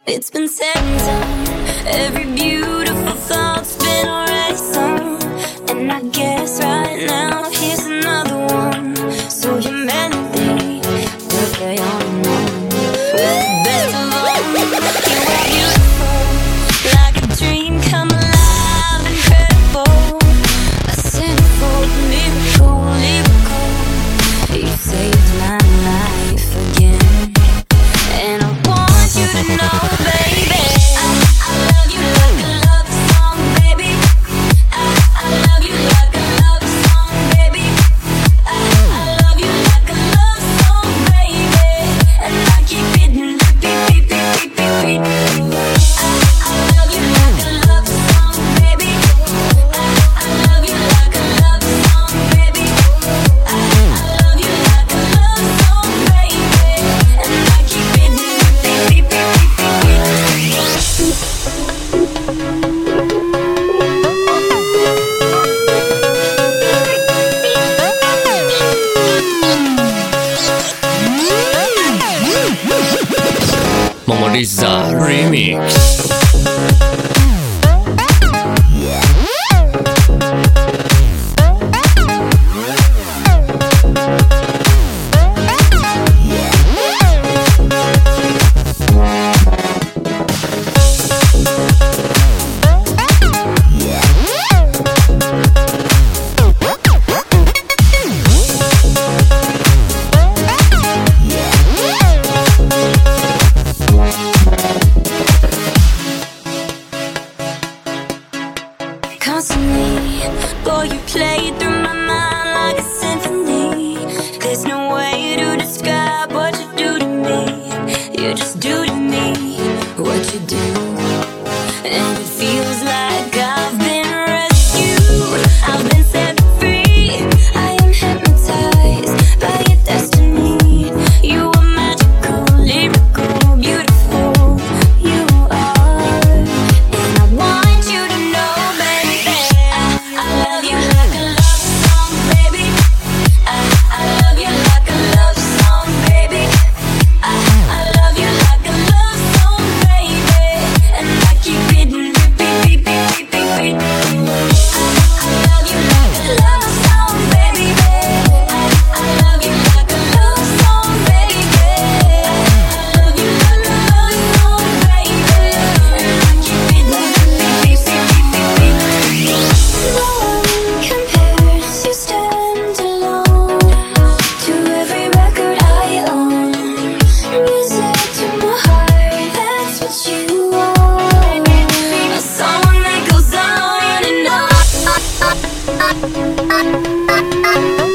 It's been said and done. Every beautiful thought's been already sung. And I guess right now here's another one. So humanity will play on and on. With the best of all, you are beautiful, like a dream come alive, incredible. A sinful miracle, lyrical. You saved my life again. And I want you to know, baby, I love you like a love song, baby. I love you like a love song, baby. I love you like a love song, baby. And I keep hitting repeat, repeat, repeat, repeat. I love you like a love song, baby. I love you like a love song, baby. I love you like a love song, baby. And I keep hitting repeat, repeat, repeat, repeat. Momoriza Remix. Constantly, boy, you play through my mind like a symphony. There's no way to describe what you do to me. You just do to me what you do. And it feels like I've been rescued. I've been set free. I am hypnotized by your destiny. You are magical, lyrical, beautiful. You are. And I want you to know, baby, I love you like a love song, baby. I love you like a love song, baby. I love you like a love song, baby. And I keep hitting repeat, repeat, repeat, repeat. I love you like a love song, baby. I love you like a love song, baby. I love you like a love song, baby. And I keep hitting repeat, repeat, repeat, repeat. No one compares, you stand alone to every record I own. Music to my heart, that's what you are. A song that goes on and on.